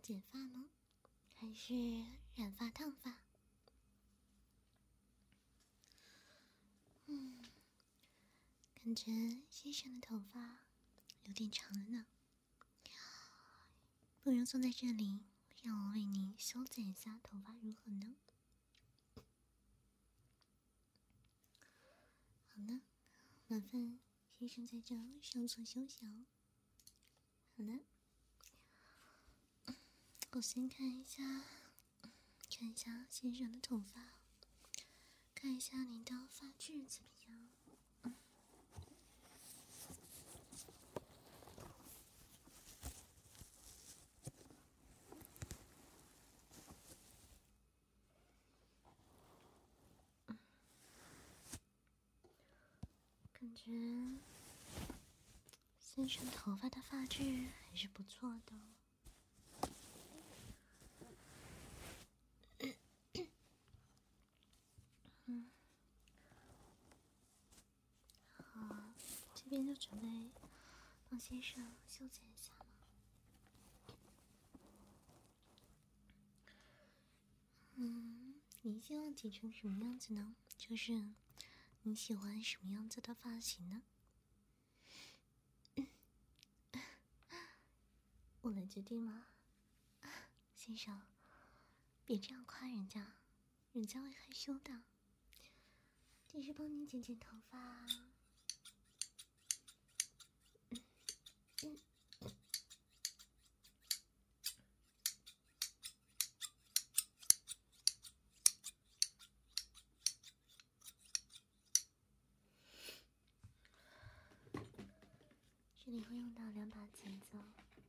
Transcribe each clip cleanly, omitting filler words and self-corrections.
剪发呢，还是染发烫发？感觉先生的头发有点长了呢，不如坐在这里，让我为你修剪一下头发，如何呢？好呢，麻烦先生在这上座休息哦。好的，我先看一下先生的头发，看一下您的发质怎么样。感觉先生头发的发质还是不错的。好，这边就准备帮先生修剪一下了。你希望剪成什么样子呢？就是你喜欢什么样子的发型呢？我来决定吗？先生，别这样夸人家，人家会害羞的。只是帮你剪剪头发。这里会用到2把剪子。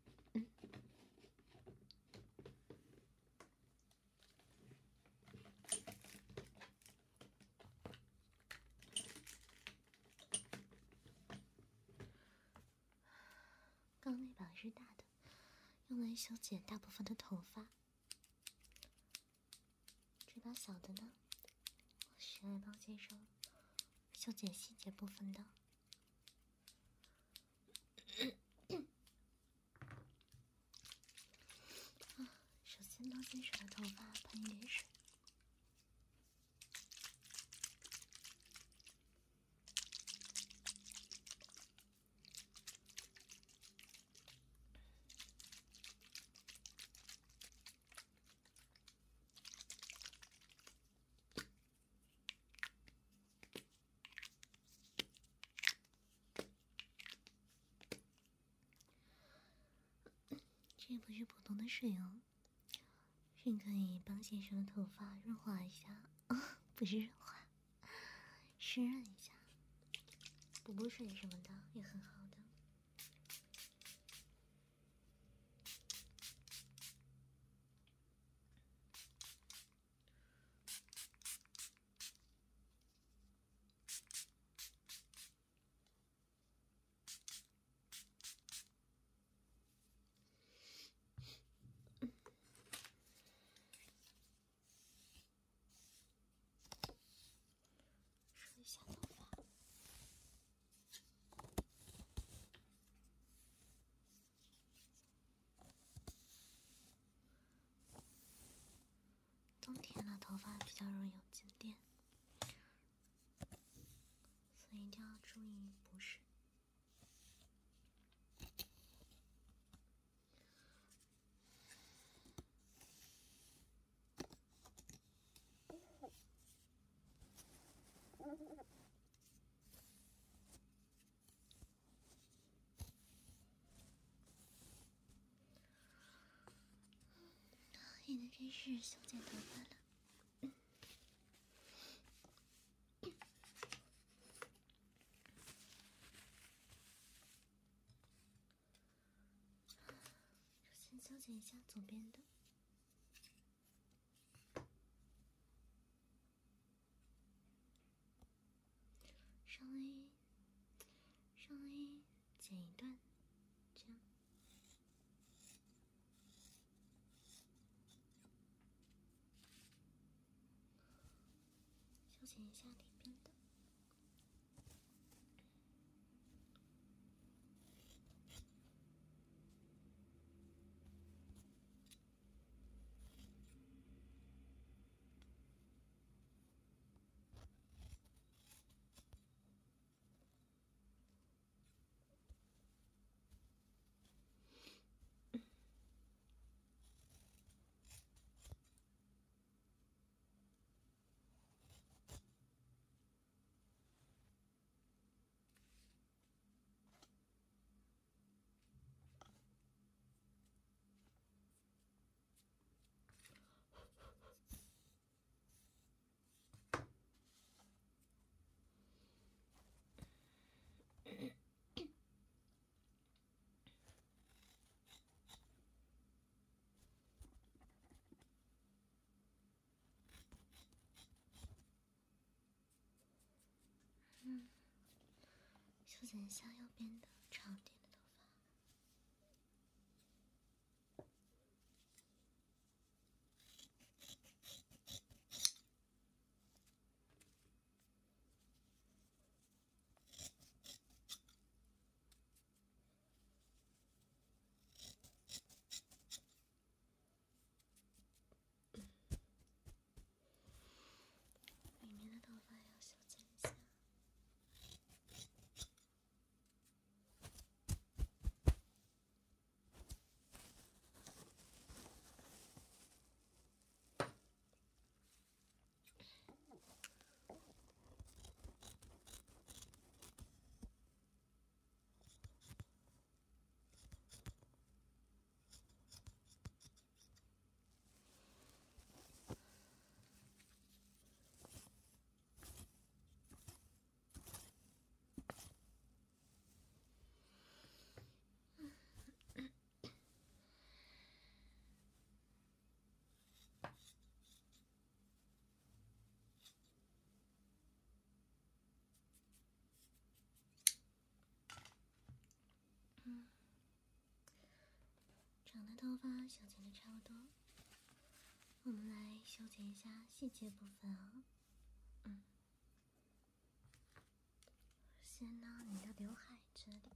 刚那把是大的，用来修剪大部分的头发。这把小的呢，我是来帮先生修剪细节部分的。首先帮先生的头发喷一点水。这不是普通的水哦，是可以帮先生的头发润滑一下，不是润滑，湿润一下，补水什么的也很好的。梳一下头发。冬天了，头发比较容易有静电，所以一定要注意补水。已经开始修剪头发了。先修剪一下左边的。稍微剪一段，这样。修剪一下里边的。 剪一下右边的长点的头发。里面的头发要修剪一下。长的头发修剪的差不多，我们来修剪一下细节部分啊。先呢，你的刘海这里。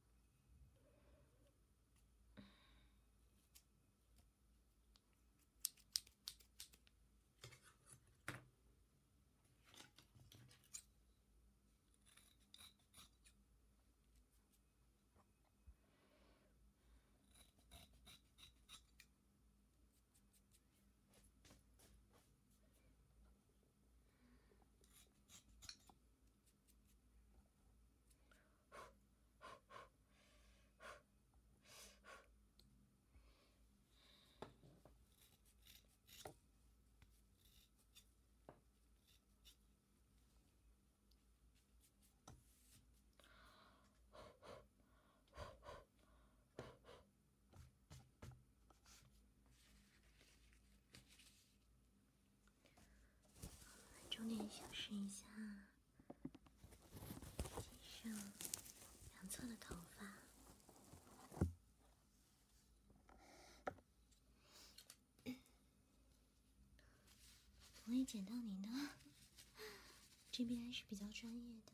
重点修饰一下肩上两侧的头发，不会剪到您的，这边还是比较专业的。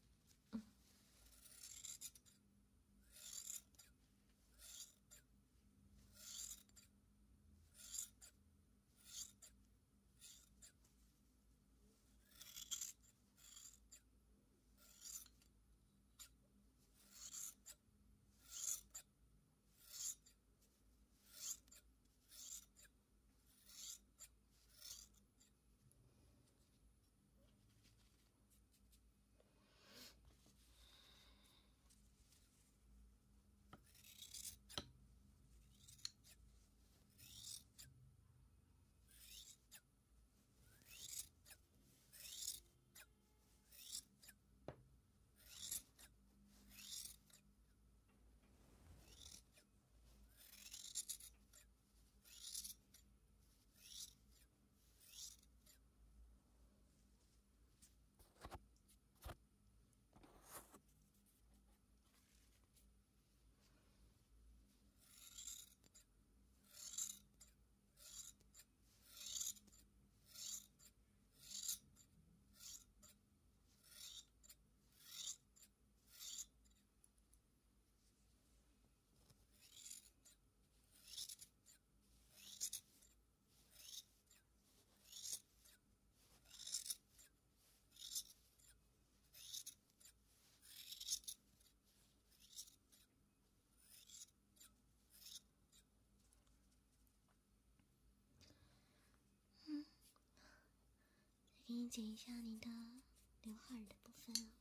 给你剪一下你的刘海的部分啊。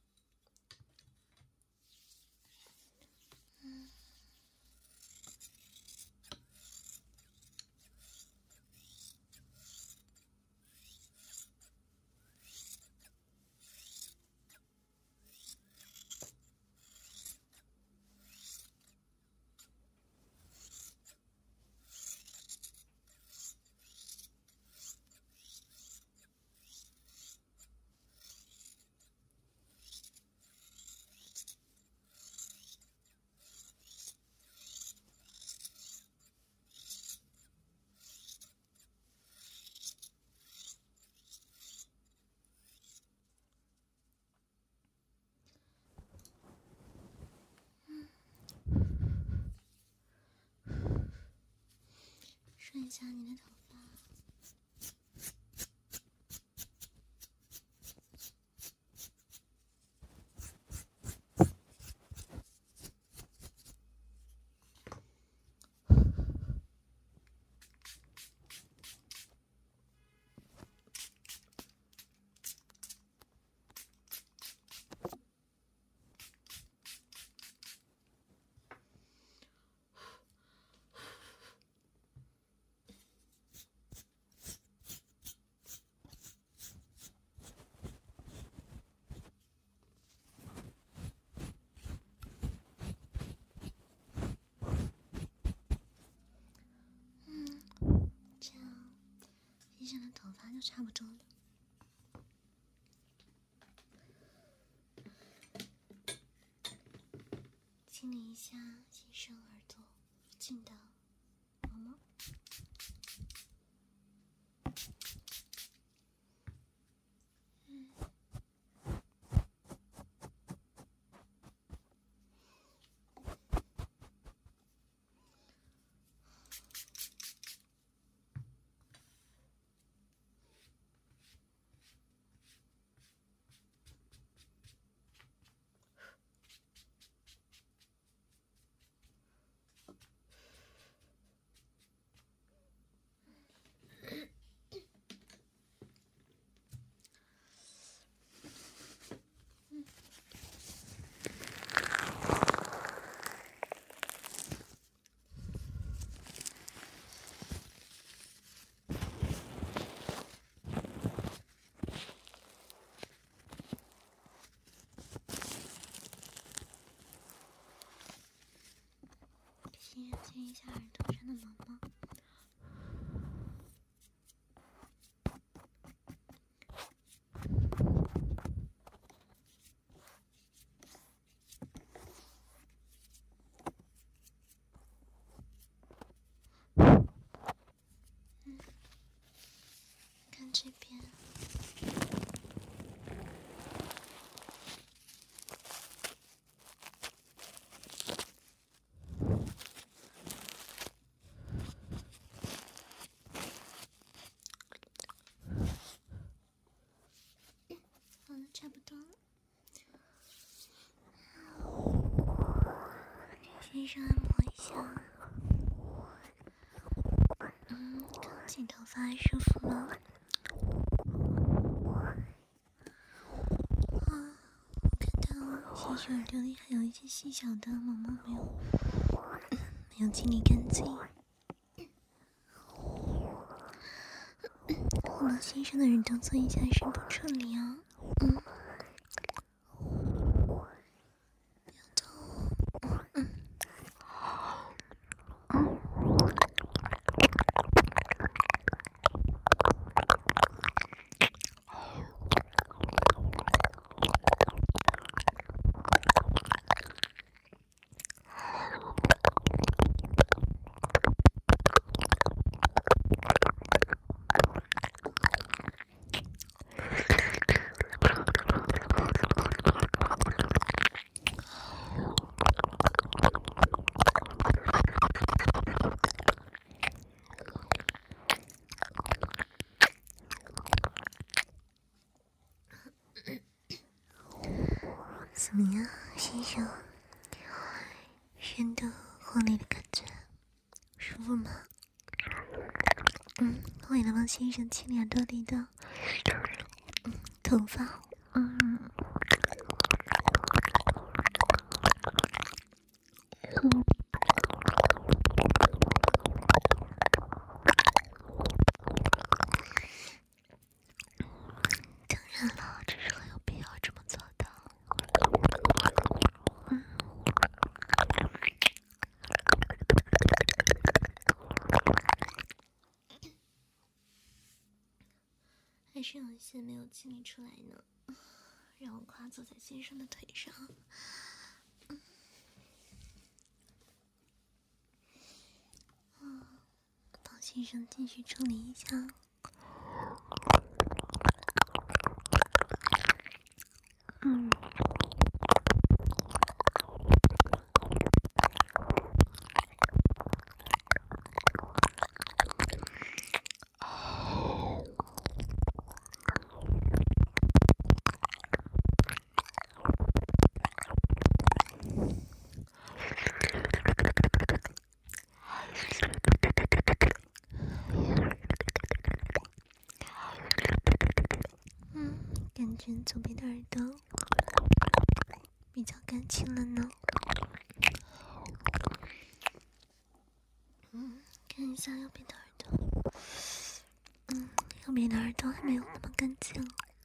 看一下你的头发。这样先生的头发就差不多了。清理一下先生耳朵附近的毛毛。先清一下耳朵上的毛毛。看这边。好了，差不多了。先生按摩一下。刚剪头发舒服吗？我看到先生耳朵里还有一些细小的毛毛没有清理干净。我帮先生的耳朵做一下深部处理啊。怎么样，先生？深度获利的感觉舒服吗？为了帮先生清理耳朵里的头发，当然了，这是很有必要这么做的。还是有一些没有清理出来呢，让我跨坐在先生的腿上。帮先生继续处理一下。 觉左边的耳朵比较干净了呢？看一下右边的耳朵，右边的耳朵还没有那么干净。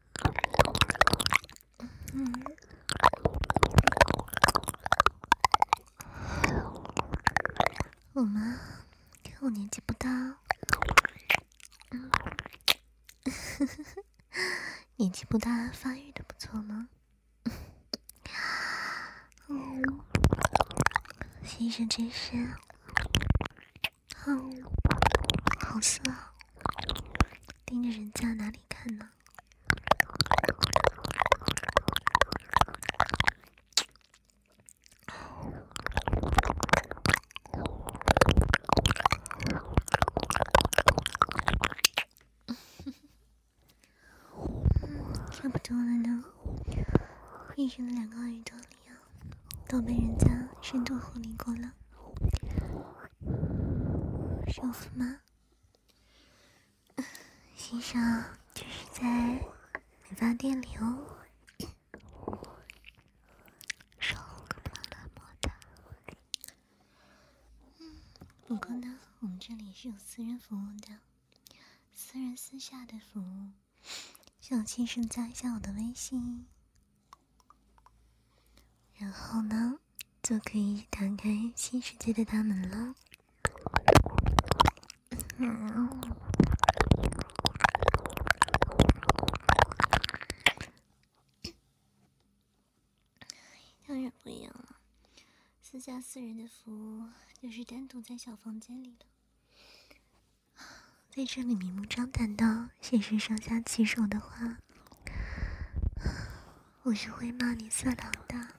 我妈看我年纪不大，年纪不大，发育的不错吗？先生真是，好色啊！盯着人家哪里看呢？差不多了呢。医生的2个耳朵里啊，都被人家深度护理过了，舒服吗？先生，这是在美发店里哦。手乱摸的。不过呢，我们这里是有私人服务的，私人私下的服务，想先生加一下我的微信，然后呢，就可以打开新世界的大门了。当然不一样了，私下私人的服务就是单独在小房间里的，在这里明目张胆的先生上下其手的话，我是会骂你色狼的。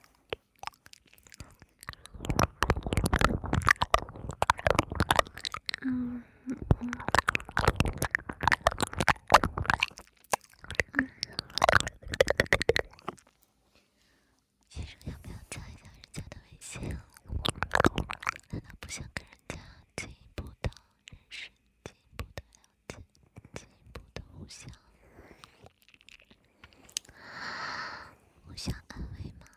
先生要不要加一下人家的微信？难道不想跟人家进一步的认识，进一步的了解，进一步的互相安慰吗？